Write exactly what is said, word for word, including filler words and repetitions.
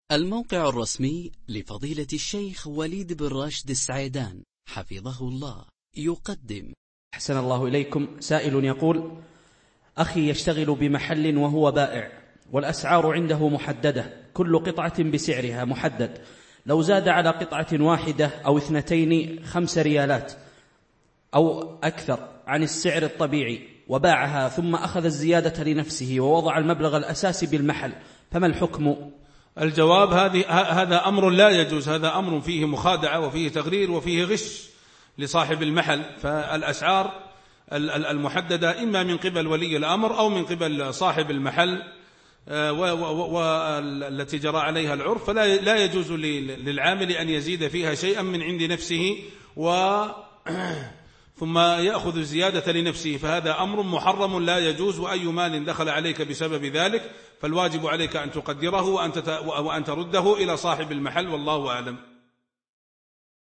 الموقع الرسمي لفضيلة الشيخ وليد بن راشد السعيدان حفظه الله يقدم. أحسن الله إليكم. سائل يقول: أخي يشتغل بمحل وهو بائع، والأسعار عنده محددة، كل قطعة بسعرها محدد. لو زاد على قطعة واحدة أو اثنتين خمس ريالات أو أكثر عن السعر الطبيعي وباعها ثم أخذ الزيادة لنفسه ووضع المبلغ الأساسي بالمحل، فما الحكم؟ الجواب: هذا أمر لا يجوز، هذا أمر فيه مخادعة وفيه تغرير وفيه غش لصاحب المحل. فالأسعار المحددة إما من قبل ولي الأمر أو من قبل صاحب المحل والتي جرى عليها العرف، فلا لا يجوز للعامل أن يزيد فيها شيئا من عند نفسه و ثم يأخذ الزيادة لنفسه، فهذا أمر محرم لا يجوز. وأي مال دخل عليك بسبب ذلك فالواجب عليك أن تقدره وأن ترده إلى صاحب المحل، والله أعلم.